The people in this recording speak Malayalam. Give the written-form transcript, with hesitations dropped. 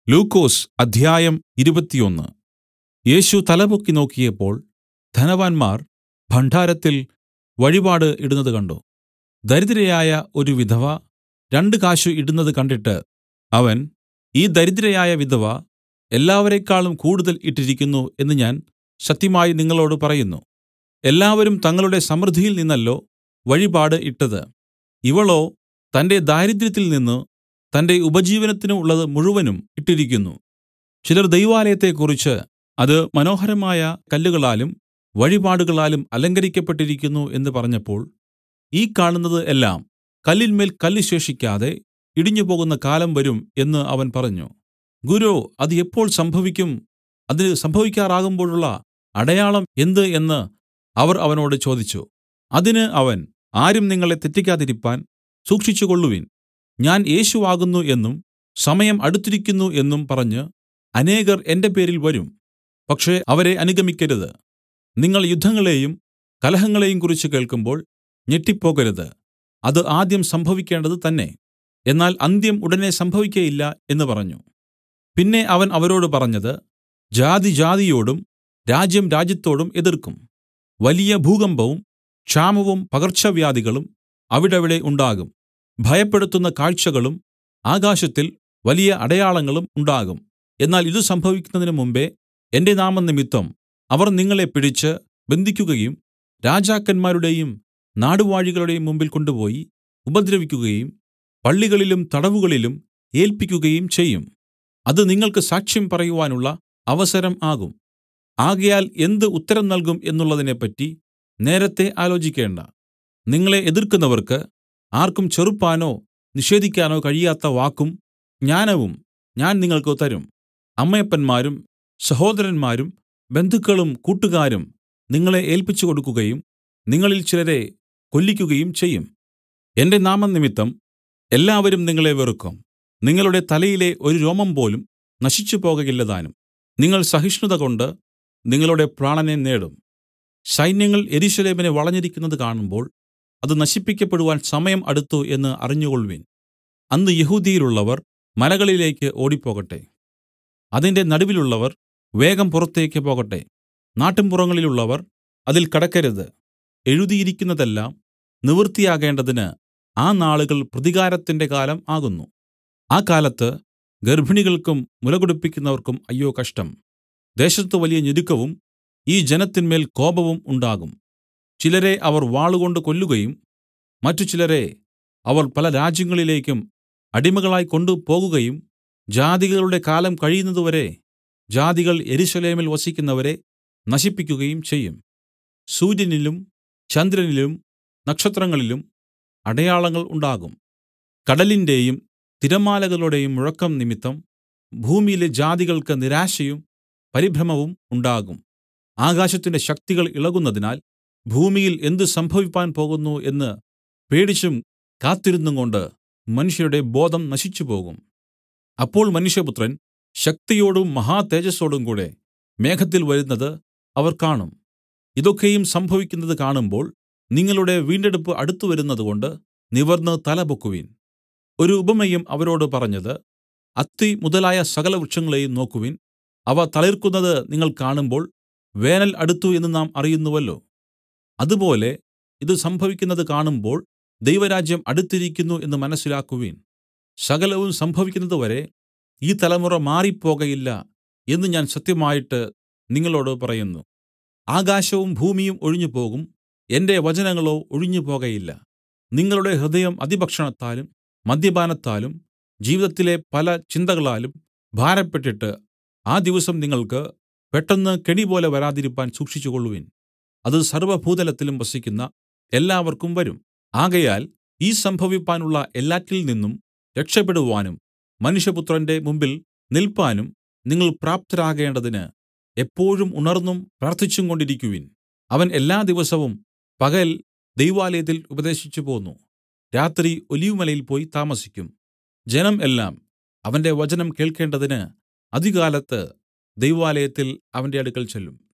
ലൂക്കോസ് അദ്ധ്യായം 21. യേശു തലപൊക്കി നോക്കിയപ്പോൾ ധനവാന്മാർ ഭണ്ഡാരത്തിൽ വഴിപാട് ഇടുന്നത് കണ്ട്. ദരിദ്രയായ ഒരു വിധവ 2 കാശ് ഇടുന്നത് കണ്ടിട്ട് അവൻ, ഈ ദരിദ്രയായ വിധവ എല്ലാവരേക്കാളും കൂടുതൽ ഇട്ടിരിക്കുന്നു എന്ന് ഞാൻ സത്യമായി നിങ്ങളോടു പറയുന്നു. എല്ലാവരും തങ്ങളുടെ സമൃദ്ധിയിൽ നിന്നല്ലോ വഴിപാട് ഇട്ടത്. ഇവളോ തന്റെ ദാരിദ്ര്യത്തിൽ നിന്ന് തന്റെ ഉപജീവനത്തിന് ഉള്ളത് മുഴുവനും ഇട്ടിരിക്കുന്നു. ചിലർ ദൈവാലയത്തെക്കുറിച്ച് അത് മനോഹരമായ കല്ലുകളാലും വഴിപാടുകളാലും അലങ്കരിക്കപ്പെട്ടിരിക്കുന്നു എന്ന് പറഞ്ഞപ്പോൾ, ഈ കാണുന്നത് എല്ലാം കല്ലിന്മേൽ കല്ല് ശേഷിക്കാതെ ഇടിഞ്ഞുപോകുന്ന കാലം വരും എന്ന് അവൻ പറഞ്ഞു. ഗുരോ, അത് എപ്പോൾ സംഭവിക്കും? അത് സംഭവിക്കാറാകുമ്പോഴുള്ള അടയാളം എന്ത് എന്ന് അവർ അവനോട് ചോദിച്ചു. അതിന് അവൻ, ആരും നിങ്ങളെ തെറ്റിക്കാതിരിപ്പാൻ സൂക്ഷിച്ചുകൊള്ളുവിൻ. ഞാൻ യേശു ആകുന്നു എന്നും സമയം അടുത്തിരിക്കുന്നു എന്നും പറഞ്ഞ് അനേകർ എന്റെ പേരിൽ വരും. പക്ഷേ അവരെ അനുഗമിക്കരുത്. നിങ്ങൾ യുദ്ധങ്ങളെയും കലഹങ്ങളെയും കുറിച്ച് കേൾക്കുമ്പോൾ ഞെട്ടിപ്പോകരുത്. അത് ആദ്യം സംഭവിക്കേണ്ടത് തന്നെ, എന്നാൽ അന്ത്യം ഉടനെ സംഭവിക്കയില്ല എന്ന് പറഞ്ഞു. പിന്നെ അവൻ അവരോട് പറഞ്ഞത്, ജാതി ജാതിയോടും രാജ്യം രാജ്യത്തോടും എതിർക്കും. വലിയ ഭൂകമ്പവും ക്ഷാമവും പകർച്ചവ്യാധികളും അവിടവിടെ ഉണ്ടാകും. ഭയപ്പെടുത്തുന്ന കാഴ്ചകളും ആകാശത്തിൽ വലിയ അടയാളങ്ങളും ഉണ്ടാകും. എന്നാൽ ഇതു സംഭവിക്കുന്നതിന് മുമ്പെ എന്റെ നാമംനിമിത്തം അവർ നിങ്ങളെ പിടിച്ച് ബന്ധിയ്ക്കുകയും രാജാക്കന്മാരുടെയും നാടുവാഴികളുടെയും മുമ്പിൽ കൊണ്ടുപോയി ഉപദ്രവിക്കുകയും പള്ളികളിലും തടവുകളിലും ഏല്പിക്കുകയും ചെയ്യും. അത് നിങ്ങൾക്ക് സാക്ഷ്യം പറയുവാനുള്ള അവസരം ആകും. ആകയാൽ എന്ത് ഉത്തരം നൽകും എന്നുള്ളതിനെപ്പറ്റി നേരത്തെ ആലോചിക്കേണ്ട. നിങ്ങളെ എതിർക്കുന്നവർക്ക് ആർക്കും ചെറുപ്പാനോ നിഷേധിക്കാനോ കഴിയാത്ത വാക്കും ജ്ഞാനവും ഞാൻ നിങ്ങൾക്ക് തരും. അമ്മയപ്പന്മാരും സഹോദരന്മാരും ബന്ധുക്കളും കൂട്ടുകാരും നിങ്ങളെ ഏല്പിച്ചുകൊടുക്കുകയും നിങ്ങളിൽ ചിലരെ കൊല്ലിക്കുകയും ചെയ്യും. എന്റെ നാമംനിമിത്തം എല്ലാവരും നിങ്ങളെ വെറുക്കും. നിങ്ങളുടെ തലയിലെ ഒരു രോമം പോലും നശിച്ചുപോകയില്ലതാനും. നിങ്ങൾ സഹിഷ്ണുതകൊണ്ട് നിങ്ങളുടെ പ്രാണനെ നേടും. സൈന്യങ്ങൾ യെരൂശലേമിനെ വളഞ്ഞിരിക്കുന്നത് കാണുമ്പോൾ അത് നശിപ്പിക്കപ്പെടുവാൻ സമയം അടുത്തു എന്ന് അറിഞ്ഞുകൊൾവിൻ. അന്ന് യെഹൂദ്യയിലുള്ളവർ മലകളിലേക്ക് ഓടിപ്പോകട്ടെ. അതിന്റെ നടുവിലുള്ളവർ വേഗം പുറത്തേക്ക് പോകട്ടെ. നാട്ടിൻപുറങ്ങളിലുള്ളവർ അതിൽ കടക്കരുത്. എഴുതിയിരിക്കുന്നതെല്ലാം നിവൃത്തിയാകേണ്ടതിന് ആ നാളുകൾ പ്രതികാരത്തിന്റെ കാലം ആകുന്നു. ആ കാലത്ത് ഗർഭിണികൾക്കും മുലകുടിപ്പിക്കുന്നവർക്കും അയ്യോ കഷ്ടം. ദേശത്ത് വലിയ ഞെരുക്കവും ഈ ജനത്തിന്മേൽ കോപവും ഉണ്ടാകും. ചിലരെ അവർ വാളുകൊണ്ട് കൊല്ലുകയും മറ്റു ചിലരെ അവർ പല രാജ്യങ്ങളിലേക്കും അടിമകളായി കൊണ്ടുപോകുകയും ജാതികളുടെ കാലം കഴിയുന്നതുവരെ ജാതികൾ യെരൂശലേമിൽ വസിക്കുന്നവരെ നശിപ്പിക്കുകയും ചെയ്യും. സൂര്യനിലും ചന്ദ്രനിലും നക്ഷത്രങ്ങളിലും അടയാളങ്ങൾ ഉണ്ടാകും. കടലിന്റെയും തിരമാലകളുടെയും മുഴക്കം നിമിത്തം ഭൂമിയിലെ ജാതികൾക്ക് നിരാശയും പരിഭ്രമവും ഉണ്ടാകും. ആകാശത്തിന്റെ ശക്തികൾ ഇളകുന്നതിനാൽ ഭൂമിയിൽ എന്ത് സംഭവിപ്പാൻ പോകുന്നു എന്ന് പേടിച്ചും കാത്തിരുന്നുംകൊണ്ട് മനുഷ്യരുടെ ബോധം നശിച്ചുപോകും. അപ്പോൾ മനുഷ്യപുത്രൻ ശക്തിയോടും മഹാതേജസ്സോടും കൂടെ മേഘത്തിൽ വരുന്നത് അവർ കാണും. ഇതൊക്കെയും സംഭവിക്കുന്നത് കാണുമ്പോൾ നിങ്ങളുടെ വീണ്ടെടുപ്പ് അടുത്തുവരുന്നതുകൊണ്ട് നിവർന്നു തലപൊക്കുവിൻ. ഒരു ഉപമയും അവരോട് പറഞ്ഞത്, അത്തി മുതലായ സകല വൃക്ഷങ്ങളെയും നോക്കുവിൻ. അവ തളിർക്കുന്നത് നിങ്ങൾ കാണുമ്പോൾ വേനൽ അടുത്തു എന്ന് നാം അറിയുന്നുവല്ലോ. അതുപോലെ ഇത് സംഭവിക്കുന്നത് കാണുമ്പോൾ ദൈവരാജ്യം അടുത്തിരിക്കുന്നു എന്ന് മനസ്സിലാക്കുവിൻ. സകലവും സംഭവിക്കുന്നതുവരെ ഈ തലമുറ മാറിപ്പോകയില്ല എന്ന് ഞാൻ സത്യമായിട്ട് നിങ്ങളോട് പറയുന്നു. ആകാശവും ഭൂമിയും ഒഴിഞ്ഞുപോകും, എന്റെ വചനങ്ങളോ ഒഴിഞ്ഞുപോകയില്ല. നിങ്ങളുടെ ഹൃദയം അതിഭക്ഷണത്താലും മദ്യപാനത്താലും ജീവിതത്തിലെ പല ചിന്തകളാലും ഭാരപ്പെട്ടിട്ട് ആ ദിവസം നിങ്ങൾക്ക് പെട്ടെന്ന് കെണിപോലെ വരാതിരിപ്പാൻ സൂക്ഷിച്ചുകൊള്ളുവിൻ. അത് സർവ്വഭൂതലത്തിലും വസിക്കുന്ന എല്ലാവർക്കും വരും. ആകയാൽ ഈ സംഭവിപ്പാനുള്ള എല്ലാറ്റിൽ നിന്നും രക്ഷപെടുവാനും മനുഷ്യപുത്രന്റെ മുമ്പിൽ നില്പാനും നിങ്ങൾ പ്രാപ്തരാകേണ്ടതിന് എപ്പോഴും ഉണർന്നും പ്രാർത്ഥിച്ചും കൊണ്ടിരിക്കുവിൻ. അവൻ എല്ലാ ദിവസവും പകൽ ദൈവാലയത്തിൽ ഉപദേശിച്ചു പോന്നു, രാത്രി ഒലിവുമലയിൽ പോയി താമസിക്കും. ജനം എല്ലാം അവന്റെ വചനം കേൾക്കേണ്ടതിന് അതികാലത്ത് ദൈവാലയത്തിൽ അവന്റെ അടുക്കൽ ചെല്ലും.